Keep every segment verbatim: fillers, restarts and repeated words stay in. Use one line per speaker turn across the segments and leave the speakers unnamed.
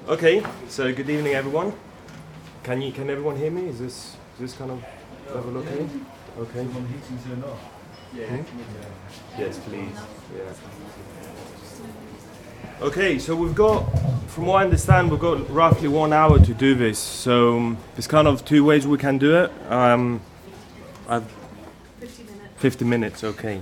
Okay, so good evening, everyone. Can you can everyone hear me? Is this is this kind of level okay? Okay. Hmm? Yes, please. Yeah. Okay, so we've got, from what I understand, we've got roughly one hour to do this. So um, there's kind of two ways we can do it. Um, I've
fifty minutes.
fifty minutes. Okay.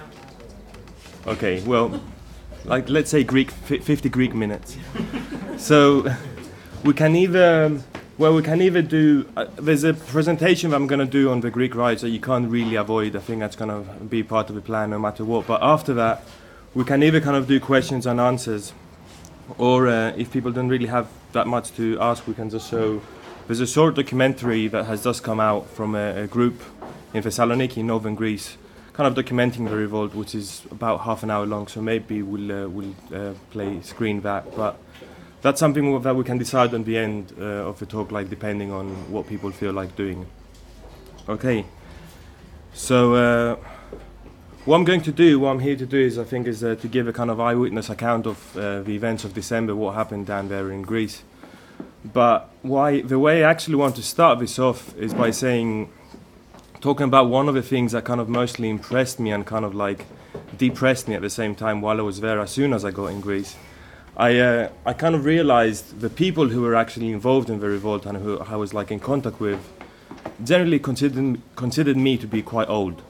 Okay. Well, like let's say Greek fifty Greek minutes. So we can either, well, we can either do, uh, there's a presentation that I'm going to do on the Greek rights that you can't really avoid. I think that's going to be part of the plan no matter what. But after that, we can either kind of do questions and answers, or uh, if people don't really have that much to ask, we can just show, there's a short documentary that has just come out from a, a group in Thessaloniki, in northern Greece, kind of documenting the revolt, which is about half an hour long, so maybe we'll, uh, we'll uh, play screen that. But that's something that we can decide on the end uh, of the talk, like depending on what people feel like doing. Okay, so uh, what I'm going to do, what I'm here to do is, I think, is uh, to give a kind of eyewitness account of uh, the events of December, what happened down there in Greece. But why the way I actually want to start this off is by saying, talking about one of the things that kind of mostly impressed me and kind of like depressed me at the same time while I was there as soon as I got in Greece. I uh, I kind of realized the people who were actually involved in the revolt and who I was like in contact with generally considered considered me to be quite old.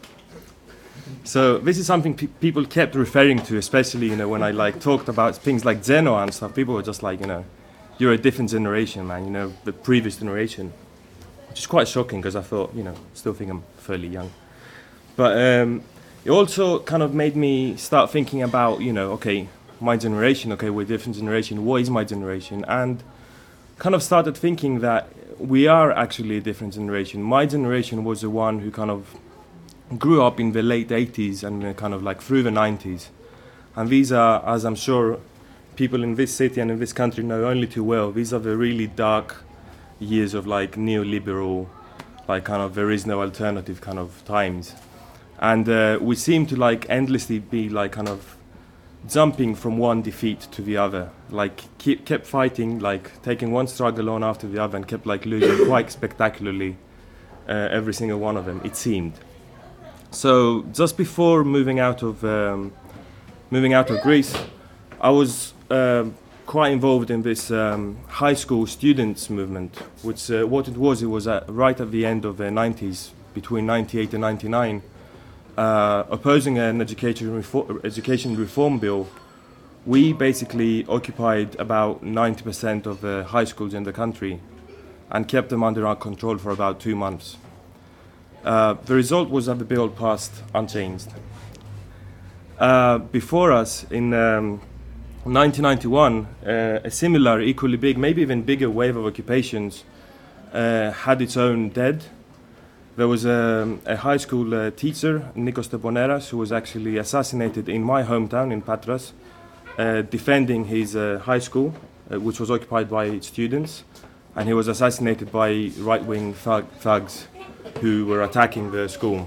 So this is something pe- people kept referring to, especially you know when I like talked about things like Zeno and stuff. People were just like, you know, you're a different generation, man. You know, the previous generation, which is quite shocking because I thought, you know, still think I'm fairly young. But um, it also kind of made me start thinking about, you know, okay, my generation, okay, we're a different generation, what is my generation? And kind of started thinking that we are actually a different generation. My generation was the one who kind of grew up in the late eighties and uh, kind of like through the nineties. And these are, as I'm sure people in this city and in this country know only too well, these are the really dark years of like neoliberal, like kind of there is no alternative kind of times. And uh, we seem to like endlessly be like kind of jumping from one defeat to the other, like keep, kept fighting, like taking one struggle on after the other, and kept like losing quite spectacularly uh, every single one of them, it seemed. So just before moving out of um, moving out of Greece, I was um, quite involved in this um, high school students movement, which uh, what it was, it was at, right at the end of the nineties, between ninety-eight and ninety-nine. Uh, opposing an education reform, education reform bill. We basically occupied about ninety percent of the high schools in the country and kept them under our control for about two months. Uh, the result was that the bill passed unchanged. Uh, before us, in um, nineteen ninety-one, uh, a similar, equally big, maybe even bigger wave of occupations uh, had its own dead. There was a, a high school uh, teacher, Nikos Teponeras, who was actually assassinated in my hometown in Patras, uh, defending his uh, high school, uh, which was occupied by students, and he was assassinated by right-wing thug- thugs who were attacking the school.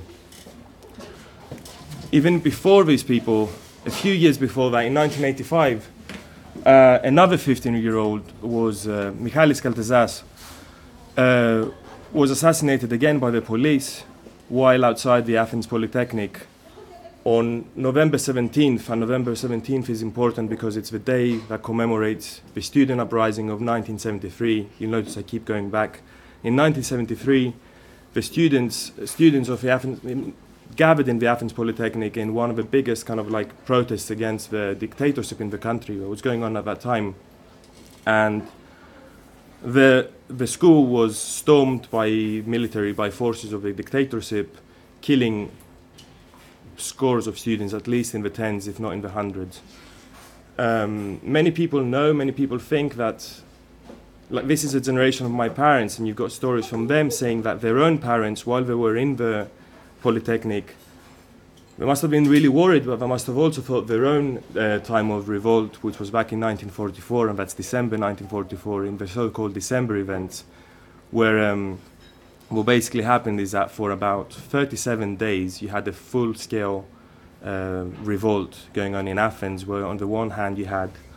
Even before these people, a few years before that, in nineteen eighty-five, uh, another fifteen-year-old was uh, Michalis Kaltezas, uh, was assassinated again by the police while outside the Athens Polytechnic on November seventeenth. And November seventeenth is important because it's the day that commemorates the student uprising of nineteen seventy-three. You'll notice I keep going back. In nineteen seventy-three, the students students of the Athens gathered in the Athens Polytechnic in one of the biggest kind of like protests against the dictatorship in the country that was going on at that time. And The the school was stormed by military, by forces of the dictatorship, killing scores of students, at least in the tens, if not in the hundreds. Um, many people know, many people think that, like, this is a generation of my parents, and you've got stories from them saying that their own parents, while they were in the Polytechnic, they must have been really worried, but they must have also thought their own uh, time of revolt, which was back in nineteen forty-four, and that's December nineteen forty-four, in the so-called December events, where um, what basically happened is that for about thirty-seven days, you had a full-scale uh, revolt going on in Athens, where on the one hand you had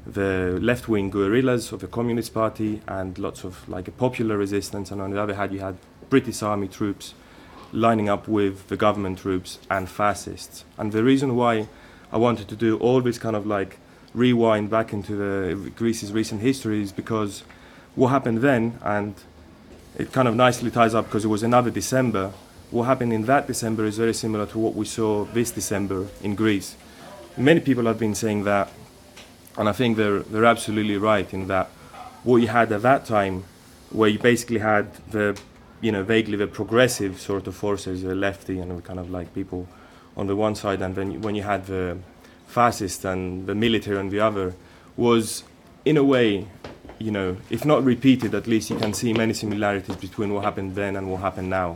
the left-wing guerrillas of the Communist Party and lots of like a popular resistance, and on the other hand you had British army troops lining up with the government troops and fascists. And the reason why I wanted to do all this kind of like rewind back into the Greece's recent history is because what happened then, and it kind of nicely ties up because it was another December, what happened in that December is very similar to what we saw this December in Greece. Many people have been saying that, and I think they're, they're absolutely right in that what you had at that time, where you basically had the, you know, vaguely the progressive sort of forces, the lefty and the kind of like people on the one side, and then when you had the fascists and the military on the other, was in a way, you know, if not repeated, at least you can see many similarities between what happened then and what happened now.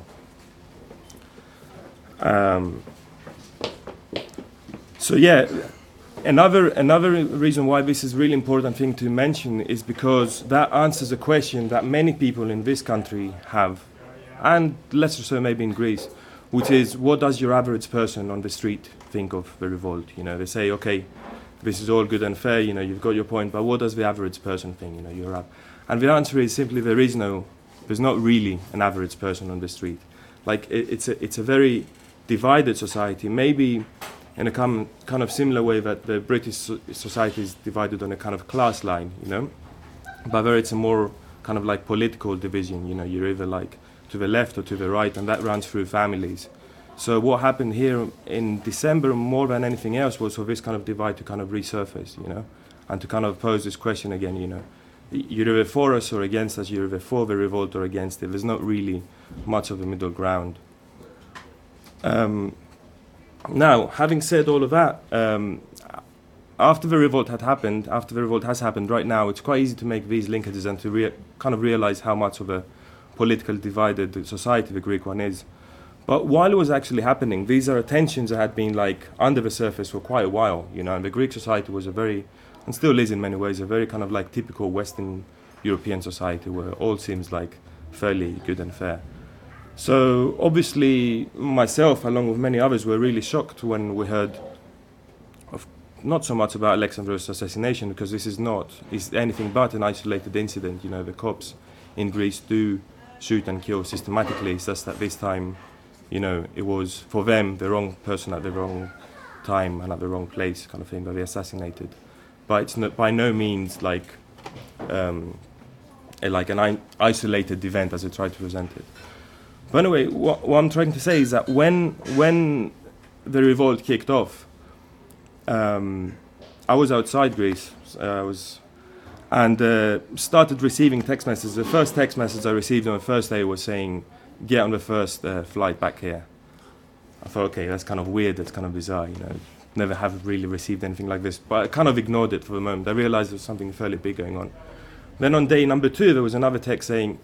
Um, so yeah, another another reason why this is a really important thing to mention is because that answers a question that many people in this country have, and less so maybe in Greece, which is, what does your average person on the street think of the revolt? You know, they say, okay, this is all good and fair, you know, you've got your point, but what does the average person think? You know, you're up. And the answer is simply there is no, there's not really an average person on the street. Like, it, it's a it's a very divided society, maybe in a com- kind of similar way that the British so- society is divided on a kind of class line, you know, but there it's a more kind of like political division, you know, you're either like to the left or to the right, and that runs through families. So what happened here in December more than anything else was for this kind of divide to kind of resurface, you know, and to kind of pose this question again, you know, you're either for us or against us, you're either for the revolt or against it. There's not really much of a middle ground. Um, now, having said all of that, um, after the revolt had happened, after the revolt has happened right now, it's quite easy to make these linkages and to rea- kind of realize how much of a political divided society the Greek one is. But while it was actually happening, these are tensions that had been like under the surface for quite a while, you know, and the Greek society was a very, and still is in many ways, a very kind of like typical Western European society where all seems like fairly good and fair. So obviously myself, along with many others, were really shocked when we heard of not so much about Alexandros' assassination, because this is not is anything but an isolated incident. You know, the cops in Greece do shoot and kill systematically. It's just that this time, you know, it was for them the wrong person at the wrong time and at the wrong place, kind of thing, that they assassinated. But it's not, by no means like um, a, like an I- isolated event as they try to present it. But anyway, what, what I'm trying to say is that when when the revolt kicked off, um, I was outside Greece. Uh, I was and uh, started receiving text messages. The first text message I received on the first day was saying, "Get on the first uh, flight back here." I thought, okay, that's kind of weird. That's kind of bizarre. You know, never have really received anything like this. But I kind of ignored it for the moment. I realized there was something fairly big going on. Then on day number two, there was another text saying,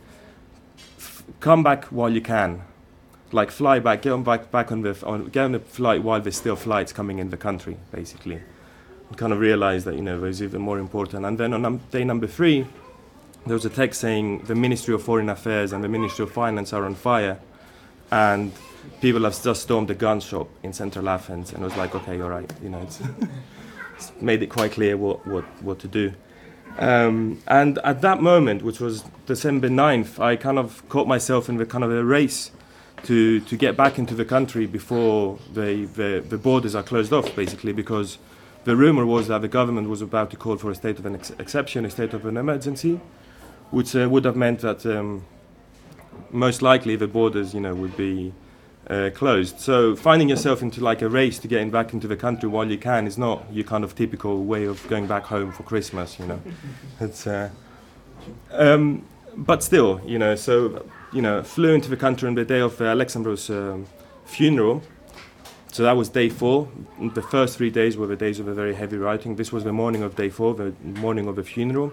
"Come back while you can, like fly back, get on back back on the on, get on the flight while there's still flights coming in the country." Basically, I kind of realized that, you know, it was even more important. And then on num- day number three, there was a text saying the Ministry of Foreign Affairs and the Ministry of Finance are on fire, and people have just stormed the gun shop in central Athens. And it was like, okay, all right, you know, it's, it's made it quite clear what what what to do. Um, and at that moment, which was December ninth, I kind of caught myself in the kind of a race to, to get back into the country before the, the, the borders are closed off, basically, because the rumor was that the government was about to call for a state of an ex- exception, a state of an emergency, which uh, would have meant that um, most likely the borders, you know, would be uh, closed. So finding yourself into like a race to getting back into the country while you can is not your kind of typical way of going back home for Christmas, you know. It's, uh, um, but still, you know, so, you know, flew into the country on the day of uh, Alexandros' um, funeral. So that was day four. The first three days were the days of a very heavy writing. This was the morning of day four, the morning of the funeral.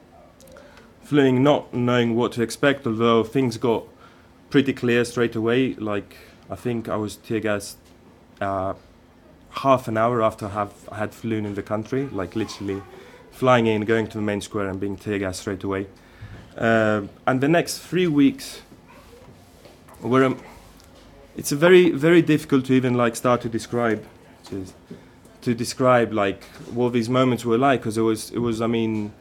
Fleeing not knowing what to expect, although things got pretty clear straight away. Like, I think I was tear gassed uh, half an hour after I, have, I had flown in the country, like literally flying in, going to the main square and being tear gassed straight away. Uh, and the next three weeks were, um, it's a very, very difficult to even like start to describe. Cheers. to describe like what these moments were like, because it was, it was, I mean,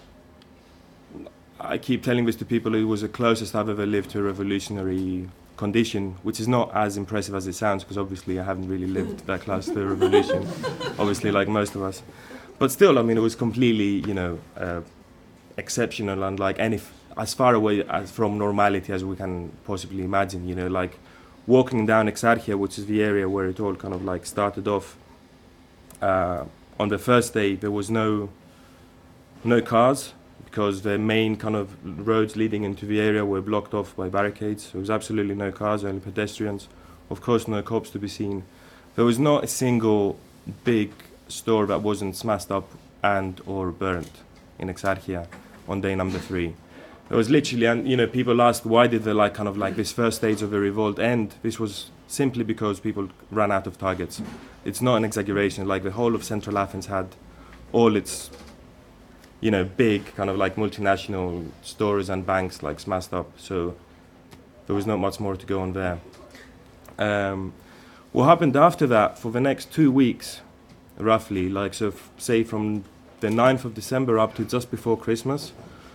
I keep telling this to people, it was the closest I've ever lived to a revolutionary condition, which is not as impressive as it sounds, because obviously I haven't really lived that close to a revolution, obviously, like most of us. But still, I mean, it was completely, you know, uh, exceptional and like any, f- as far away as from normality as we can possibly imagine, you know, like walking down Exarchia, which is the area where it all kind of like started off. Uh, on the first day, there was no no cars, because the main kind of roads leading into the area were blocked off by barricades. There was absolutely no cars, only pedestrians. Of course, no cops to be seen. There was not a single big store that wasn't smashed up and or burnt in Exarchia on day number three. There was literally, and you know, people asked why did the like kind of like this first stage of the revolt end? This was simply because people ran out of targets. It's not an exaggeration. Like the whole of Central Athens had all its, you know, big kind of like multinational stores and banks like smashed up. So there was not much more to go on there. Um, what happened after that for the next two weeks, roughly, like so, f- say from the ninth of December up to just before Christmas.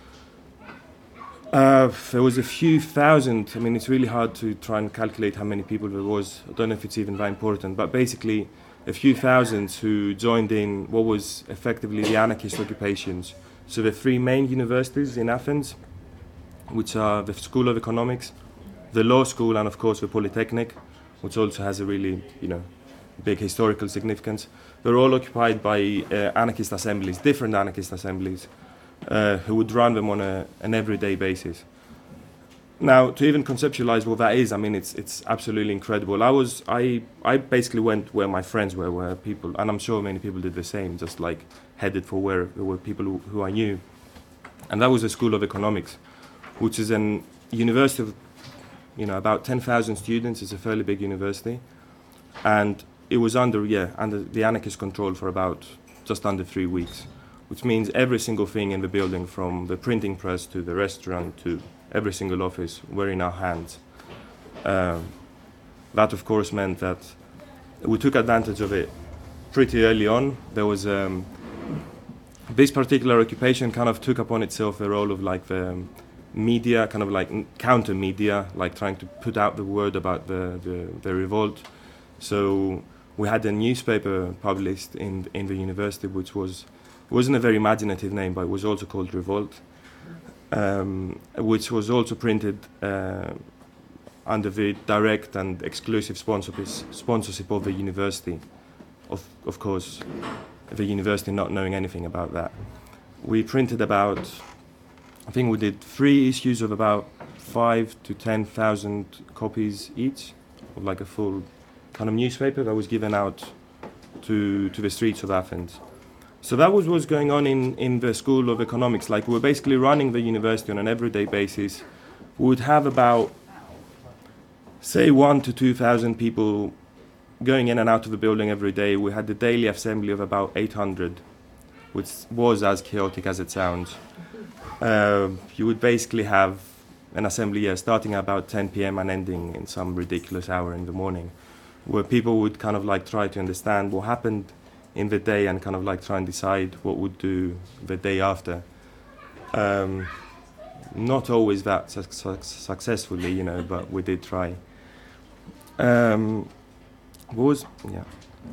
Uh, there was a few thousand. I mean, it's really hard to try and calculate how many people there was. I don't know if it's even that important, but basically a few thousands who joined in what was effectively the anarchist occupations. So the three main universities in Athens, which are the School of Economics, the Law School, and of course the Polytechnic, which also has a really, you know, big historical significance. They're all occupied by uh, anarchist assemblies, different anarchist assemblies, uh, who would run them on a, an everyday basis. Now, to even conceptualize what that is, I mean, it's it's absolutely incredible. I was I I basically went where my friends were, where people, and I'm sure many people did the same, just like headed for where there were people who, who I knew, and that was the School of Economics, which is an university of, you know, about ten thousand students. It's a fairly big university, and it was under yeah under the anarchist control for about just under three weeks, which means every single thing in the building, from the printing press to the restaurant to every single office, were in our hands. Um, that, of course, meant that we took advantage of it pretty early on. There was um, this particular occupation kind of took upon itself the role of like the um, media, kind of like n- counter media, like trying to put out the word about the, the, the revolt. So we had a newspaper published in in the university, which was it wasn't a very imaginative name, but it was also called Revolt. Um, which was also printed uh, under the direct and exclusive sponsorship sponsorship of the university. Of, of course, the university not knowing anything about that. We printed about, I think we did three issues of about five to ten thousand copies each, of like a full kind of newspaper that was given out to to the streets of Athens. So that was what was going on in, in the School of Economics. Like, we were basically running the university on an everyday basis. We would have about, say, one to two thousand people going in and out of the building every day. We had the daily assembly of about eight hundred, which was as chaotic as it sounds. Uh, you would basically have an assembly yeah, starting at about ten p.m. and ending in some ridiculous hour in the morning, where people would kind of like try to understand what happened in the day and kind of like try and decide what would do the day after. Um, not always that su- su- successfully, you know, but we did try. Um, what was, yeah.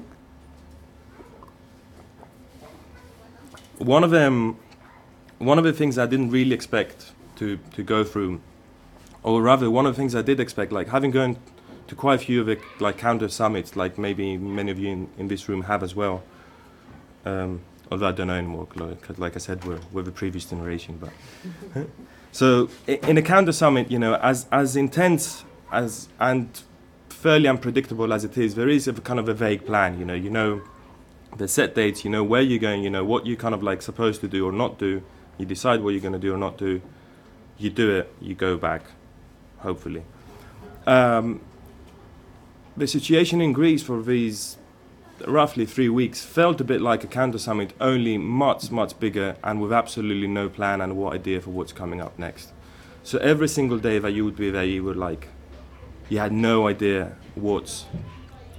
One of them, one of the things I didn't really expect to, to go through, or rather one of the things I did expect, like having gone to quite a few of the like counter summits, like maybe many of you in, in this room have as well. Um, although I don't know anymore, because like I said, we're, we're the previous generation. But so in a counter summit, you know, as as intense as and fairly unpredictable as it is, there is a kind of a vague plan. You know, you know the set dates, you know where you're going, you know what you're kind of like supposed to do or not do. You decide what you're going to do or not do. You do it. You go back, hopefully. Um, the situation in Greece for these roughly three weeks felt a bit like a counter summit, only much, much bigger and with absolutely no plan and what idea for what's coming up next. So every single day that you would be there, you would like, you had no idea what's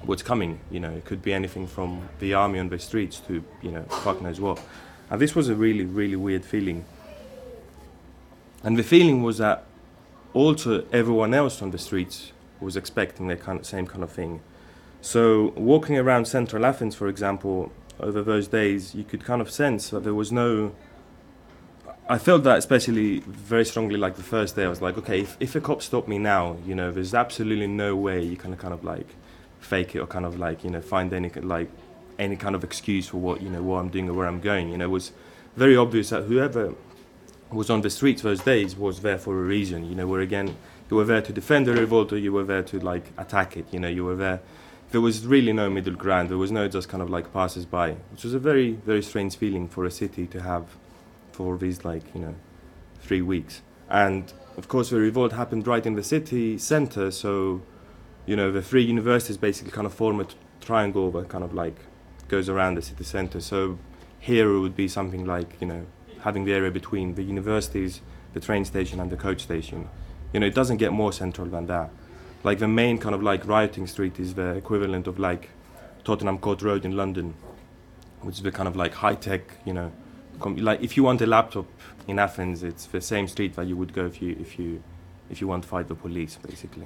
what's coming. You know, it could be anything from the army on the streets to, you know, fuck knows what. And this was a really, really weird feeling. And the feeling was that also everyone else on the streets was expecting the kind of same kind of thing. So walking around central Athens, for example, over those days, you could kind of sense that there was no... I felt that especially very strongly, like the first day. I was like, okay, if, if a cop stopped me now, you know, there's absolutely no way you can kind of like fake it or kind of like, you know, find any like any kind of excuse for what, you know, what I'm doing or where I'm going. You know, it was very obvious that whoever was on the streets those days was there for a reason. You know, where again, you were there to defend the revolt or you were there to like attack it. You know, you were there. There was really no middle ground. There was no just kind of like passers-by, which was a very, very strange feeling for a city to have for these like, you know, three weeks. And of course the revolt happened right in the city centre, so, you know, the three universities basically kind of form a t- triangle that kind of like goes around the city centre. So here it would be something like, you know, having the area between the universities, the train station and the coach station. You know, it doesn't get more central than that. Like the main kind of like rioting street is the equivalent of like Tottenham Court Road in London, which is the kind of like high-tech, you know, com- like if you want a laptop in Athens, it's the same street that you would go if you if you if you want to fight the police, basically.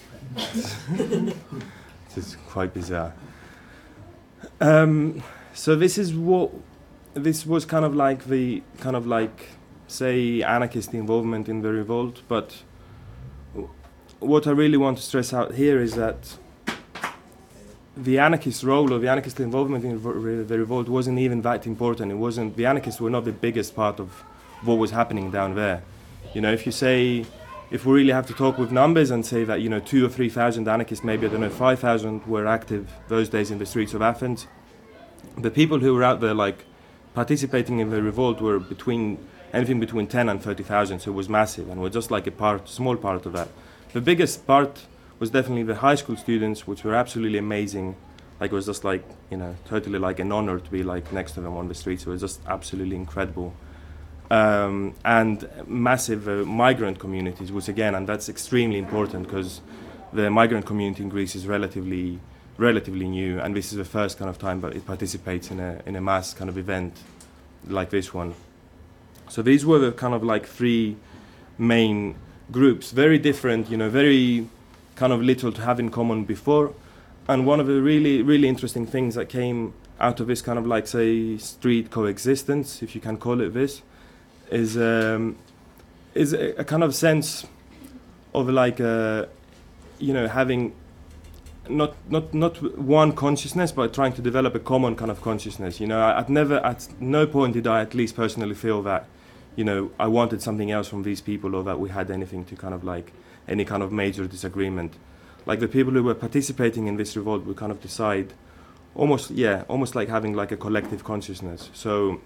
It's quite bizarre. Um, so this is what this was kind of like the kind of like say anarchist involvement in the revolt, but what I really want to stress out here is that the anarchist role or the anarchist involvement in the revolt wasn't even that important. It wasn't, the anarchists were not the biggest part of what was happening down there. You know, if you say, if we really have to talk with numbers and say that, you know, two or three thousand anarchists, maybe, I don't know, five thousand were active those days in the streets of Athens, the people who were out there, like, participating in the revolt were between, anything between ten and thirty thousand, so it was massive, and we're just like a part, small part of that. The biggest part was definitely the high school students, which were absolutely amazing. Like, it was just like, you know, totally like an honor to be like next to them on the streets. It was just absolutely incredible. Um, and massive uh, migrant communities, which again, and that's extremely important because the migrant community in Greece is relatively, relatively new, and this is the first kind of time that it participates in a in a mass kind of event like this one. So these were the kind of like three main groups, very different, you know, very kind of little to have in common before. And one of the really, really interesting things that came out of this kind of like, say, street coexistence, if you can call it this, is um, is a, a kind of sense of like, uh, you know, having not not not one consciousness, but trying to develop a common kind of consciousness. You know, I, I'd never, at no point did I at least personally feel that, you know, I wanted something else from these people or that we had anything to kind of like, any kind of major disagreement. Like the people who were participating in this revolt would kind of decide, almost, yeah, almost like having like a collective consciousness. So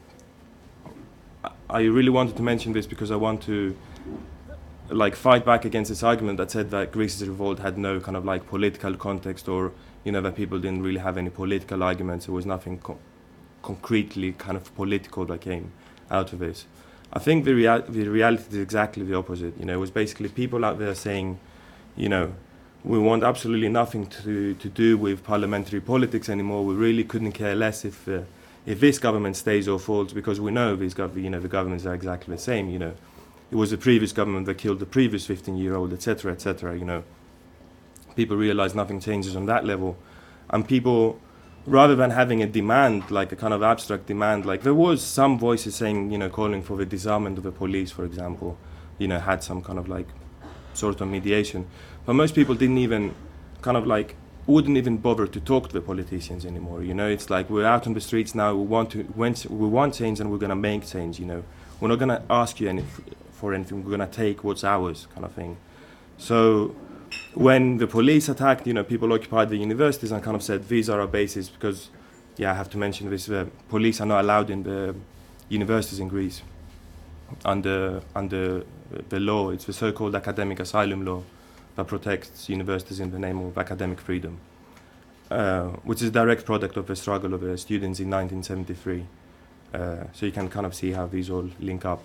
I really wanted to mention this because I want to like fight back against this argument that said that Greece's revolt had no kind of like political context, or, you know, that people didn't really have any political arguments. There was nothing co- concretely kind of political that came out of this. I think the, rea- the reality is exactly the opposite. You know, it was basically people out there saying, you know, we want absolutely nothing to to do with parliamentary politics anymore. We really couldn't care less if uh, if this government stays or falls, because we know these gov- you know, the governments are exactly the same. You know, it was the previous government that killed the previous fifteen-year-old, et cetera, et cetera. You know, people realize nothing changes on that level, and people, rather than having a demand, like a kind of abstract demand, like there was some voices saying, you know, calling for the disarmament of the police, for example, you know, had some kind of like sort of mediation. But most people didn't even kind of like, wouldn't even bother to talk to the politicians anymore. You know, it's like, we're out on the streets now, we want to, we want change and we're going to make change, you know. We're not going to ask you any, for anything, we're going to take what's ours, kind of thing. So when the police attacked, you know, people occupied the universities and kind of said, these are our bases, because, yeah, I have to mention this, the police are not allowed in the universities in Greece under under the law. It's the so-called academic asylum law that protects universities in the name of academic freedom, uh, which is a direct product of the struggle of the students in nineteen seventy-three. Uh, so you can kind of see how these all link up.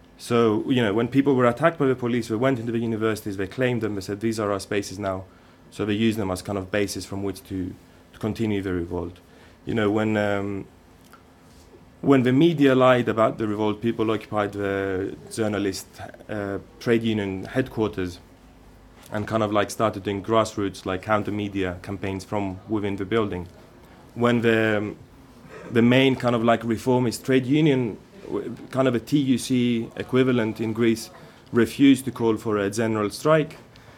So, you know, when people were attacked by the police, they went into the universities, they claimed them, they said, these are our spaces now. So they use them as kind of basis from which to, to continue the revolt. You know, when um, when the media lied about the revolt, people occupied the journalist uh, trade union headquarters and kind of like started doing grassroots, like counter media campaigns from within the building. When the um, the main kind of like reformist trade union, kind of a T U C equivalent in Greece, refused to call for a general strike,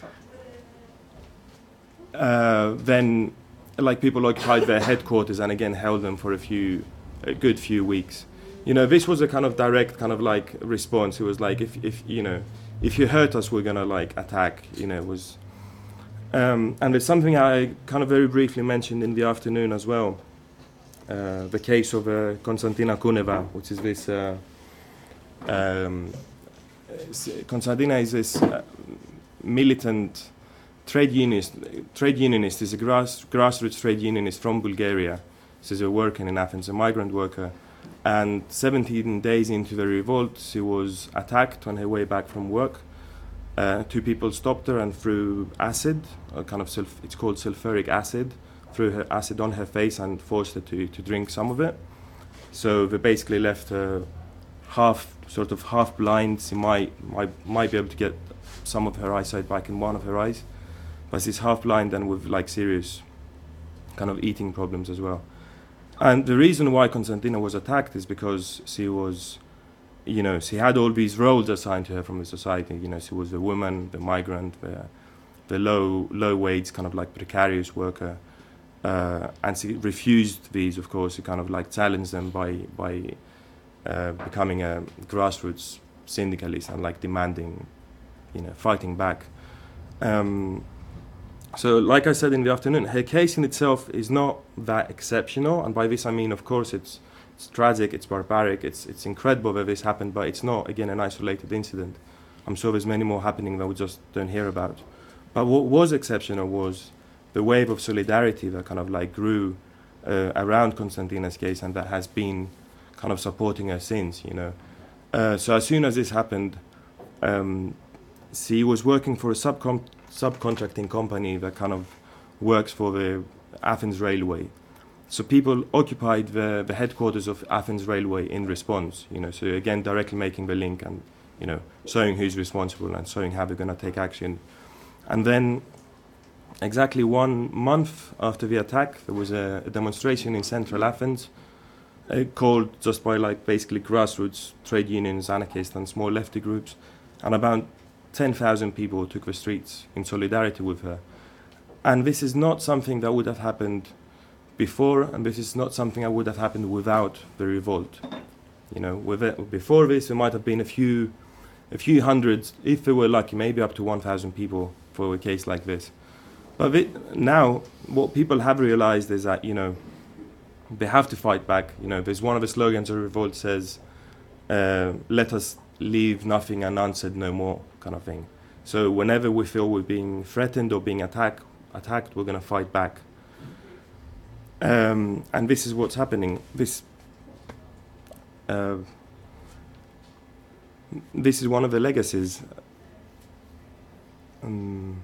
uh, then like people occupied their headquarters and again held them for a few, a good few weeks. You know, this was a kind of direct kind of like response. It was like, if, if you know, if you hurt us, we're gonna like attack. You know, it was, um, and there's something I kind of very briefly mentioned in the afternoon as well. Uh, the case of uh, Konstantina Kuneva, which is this. Uh, um, Konstantina is this uh, militant trade unionist. Trade unionist is a grass, grassroots trade unionist from Bulgaria. She's a worker in Athens, a migrant worker. And seventeen days into the revolt, she was attacked on her way back from work. Uh, two people stopped her and threw acid, a kind of sulf- it's called sulfuric acid, threw her acid on her face and forced her to, to drink some of it. So they basically left her half, sort of half blind. She might, might, might be able to get some of her eyesight back in one of her eyes, but she's half blind and with like serious kind of eating problems as well. And the reason why Konstantina was attacked is because she was, you know, she had all these roles assigned to her from the society. You know, she was the woman, the migrant, the, the low, low wage, kind of like precarious worker. Uh, and she refused these, of course, she kind of like challenged them by, by uh, becoming a grassroots syndicalist and like demanding, you know, fighting back. Um, So, like I said in the afternoon, her case in itself is not that exceptional, and by this I mean, of course, it's, it's tragic, it's barbaric, it's it's incredible that this happened, but it's not, again, an isolated incident. I'm sure there's many more happening that we just don't hear about. But what was exceptional was the wave of solidarity that kind of like grew uh, around Konstantina's case, and that has been kind of supporting her since, you know. Uh, so as soon as this happened, um, she was working for a subcon subcontracting company that kind of works for the Athens Railway. So people occupied the, the headquarters of Athens Railway in response, you know, so again, directly making the link and, you know, showing who's responsible and showing how they're going to take action. And then exactly one month after the attack, there was a, a demonstration in central Athens uh, called just by like basically grassroots trade unions, anarchists and small lefty groups, and about ten thousand people took the streets in solidarity with her. And this is not something that would have happened before, and this is not something that would have happened without the revolt. You know, with it, before this, there might have been a few, a few hundreds, if they were lucky, maybe up to one thousand people for a case like this. But it, now, what people have realized is that, you know, they have to fight back. You know, there's one of the slogans of revolt says, uh, let us leave nothing unanswered no more, kind of thing. So whenever we feel we're being threatened or being attack, attacked, we're going to fight back. Um, and this is what's happening. This uh, this is one of the legacies. Um,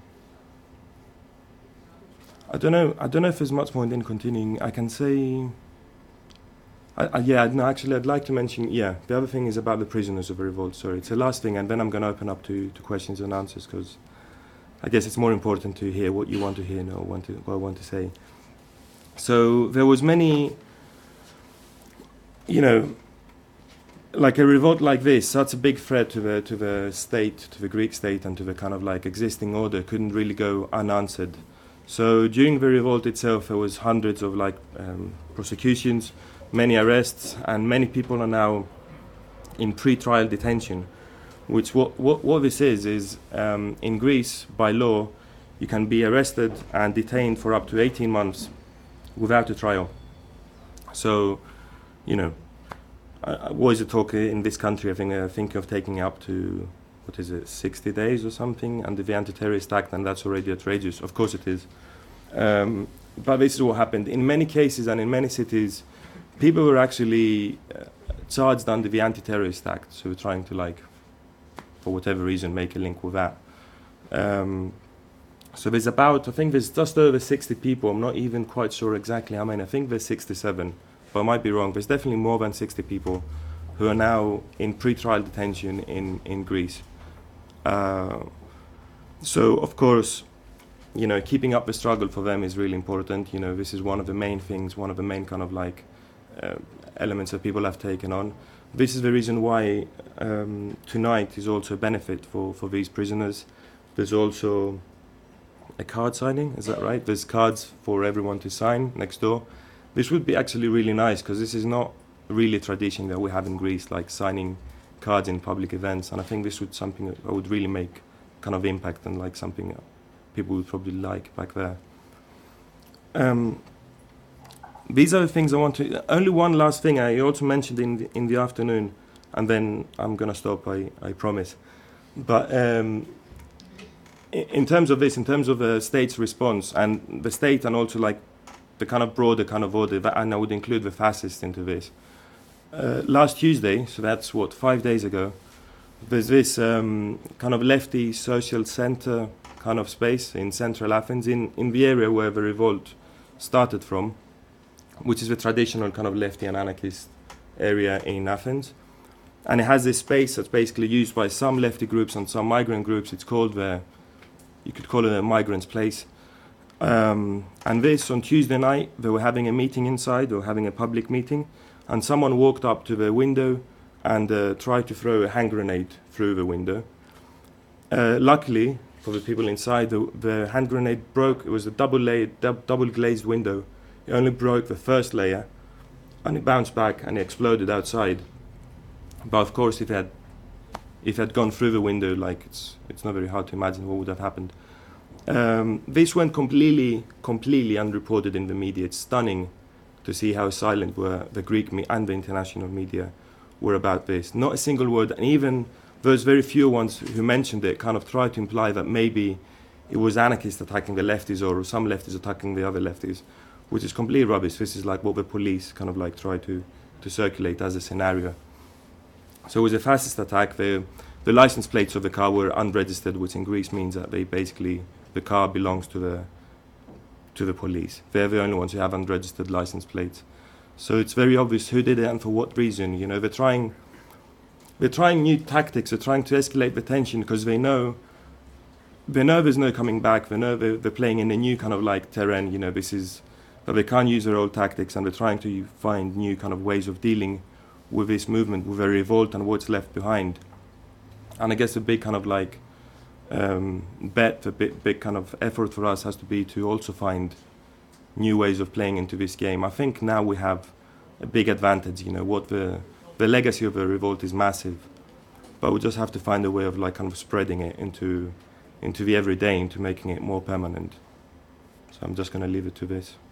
I don't know. I don't know if there's much more in continuing. I can say. I, I, yeah, no, actually, I'd like to mention. Yeah, the other thing is about the prisoners of the revolt. Sorry, it's the last thing, and then I'm going to open up to, to questions and answers because I guess it's more important to hear what you want to hear and what, want to, what I want to say. So there was many, you know, like a revolt like this, such a big threat to the to the state, to the Greek state, and to the kind of like existing order couldn't really go unanswered. So during the revolt itself, there was hundreds of like um, prosecutions, many arrests, and many people are now in pre-trial detention. Which what what, what this is is um, in Greece by law, you can be arrested and detained for up to eighteen months without a trial. So, you know, uh, what is the talk in this country? I think they're thinking of taking up to, what is it, sixty days or something under the Anti-Terrorist Act, and that's already outrageous. Of course it is. Um, but this is what happened. In many cases and in many cities, people were actually uh, charged under the Anti-Terrorist Act, so we're trying to, like, for whatever reason, make a link with that. Um, So there's about, I think there's just over sixty people. I'm not even quite sure exactly how many. I think there's sixty-seven, but I might be wrong. There's definitely more than sixty people who are now in pre-trial detention in, in Greece. Uh, so, of course, you know, keeping up the struggle for them is really important. You know, this is one of the main things, one of the main kind of like uh, elements that people have taken on. This is the reason why um, tonight is also a benefit for, for these prisoners. There's also a card signing, is that right? There's cards for everyone to sign next door. This would be actually really nice, because this is not really a tradition that we have in Greece, like signing cards in public events. And I think this would something that would really make kind of impact, and like something that people would probably like back there. Um, these are the things I want to. Only one last thing I also mentioned in the, in the afternoon, and then I'm gonna stop. I I promise. But um, in terms of this, in terms of the state's response, and the state, and also like the kind of broader kind of order, and I would include the fascists into this. Uh, last Tuesday, so that's what, five days ago, there's this um, kind of lefty social center kind of space in central Athens, in, in the area where the revolt started from, which is the traditional kind of lefty and anarchist area in Athens. And it has this space that's basically used by some lefty groups and some migrant groups. It's called the, you could call it a migrant's place. Um, and this, on Tuesday night, they were having a meeting inside, they were having a public meeting, and someone walked up to the window and uh, tried to throw a hand grenade through the window. Uh, luckily, for the people inside, the, the hand grenade broke. It was a double-layered, dub, double-glazed window. It only broke the first layer, and it bounced back and it exploded outside. But of course, if it had, if it had gone through the window, like it's, it's not very hard to imagine what would have happened. Um, this went completely, completely unreported in the media. It's stunning to see how silent were the Greek me- and the international media were about this. Not a single word, and even those very few ones who mentioned it kind of tried to imply that maybe it was anarchists attacking the lefties or some lefties attacking the other lefties, which is completely rubbish. This is like what the police kind of like try to, to circulate as a scenario. So it was a fascist attack. The, the license plates of the car were unregistered, which in Greece means that they basically, the car belongs to the to the police. They're the only ones who have unregistered license plates. So it's very obvious who did it and for what reason. You know, they're trying, they're trying new tactics. They're trying to escalate the tension because they know, they know there's no coming back. They know they're, they're playing in a new kind of like terrain. You know, this is that they can't use their old tactics, and they're trying to find new kind of ways of dealing with this movement, with a revolt and what's left behind. And I guess a big kind of like um, bet, a big, big kind of effort for us has to be to also find new ways of playing into this game. I think now we have a big advantage. You know, what the the legacy of the revolt is massive, but we just have to find a way of like kind of spreading it into into the everyday, into making it more permanent. So I'm just going to leave it to this.